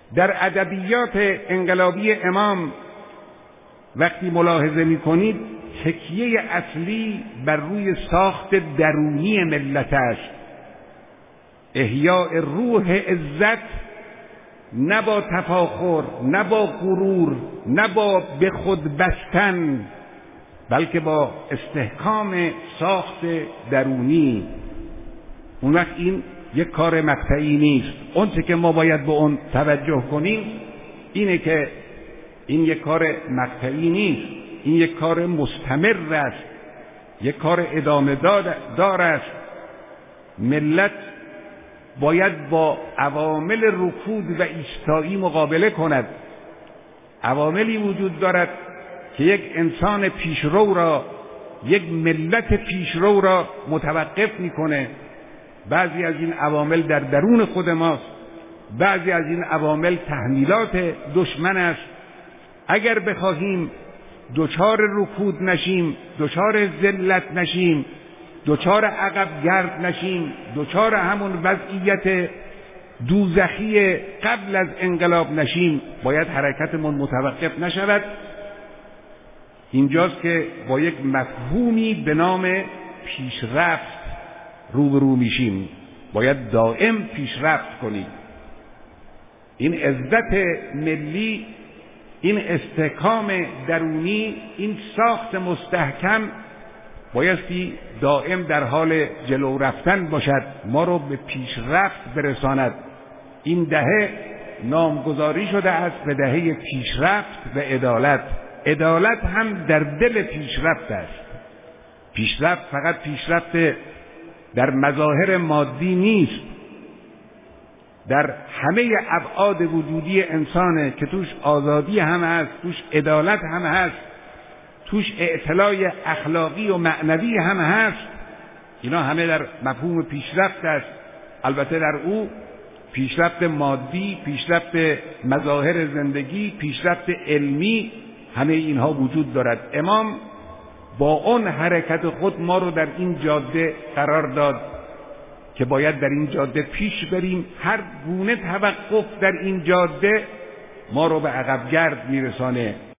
در ادبیات انقلابی امام وقتی ملاحظه می‌کنید تکیه اصلی بر روی ساخت درونی ملت است. احیاء روح عزت، نه با تفاخر، نه با غرور، نه با به خود بستن، بلکه با استحکام ساخت درونی. اون وقت این یک کار مقطعی نیست. اون چه که ما باید به اون توجه کنیم اینه که این یک کار مقطعی نیست، این یک کار مستمر است، یک کار ادامه دار است. ملت باید با عوامل رکود و ایستایی مقابله کند. عواملی وجود دارد که یک انسان پیشرو را، یک ملت پیشرو را متوقف میکنه. بعضی از این عوامل در درون خود ماست، بعضی از این عوامل تحمیلات دشمن است. اگر بخواهیم دچار رکود نشیم، دچار ذلت نشیم، دچار عقب گرد نشیم، دچار همون وضعیت دوزخی قبل از انقلاب نشیم، باید حرکتمون متوقف نشود. اینجاست که با یک مفهومی به نام پیشرفت روبرو میشیم. باید دائم پیشرفت کنیم. این عزت ملی، این استحکام درونی، این ساخت مستحکم بایستی دائم در حال جلو رفتن باشد، ما رو به پیشرفت برساند. این دهه نامگذاری شده است به دهه پیشرفت و عدالت. عدالت هم در دل پیشرفت است. پیشرفت فقط پیشرفت در مظاهر مادی نیست، در همه ابعاد وجودی انسانه که توش آزادی هم هست، توش عدالت هم هست، توش اعتلاء اخلاقی و معنوی هم هست. اینا همه در مفهوم پیشرفت است. البته در او پیشرفت مادی، پیشرفت مظاهر زندگی، پیشرفت علمی، همه اینها وجود دارد. امام با اون حرکت خود ما رو در این جاده قرار داد که باید در این جاده پیش بریم. هر گونه توقف در این جاده ما رو به عقب گرد میرسانه.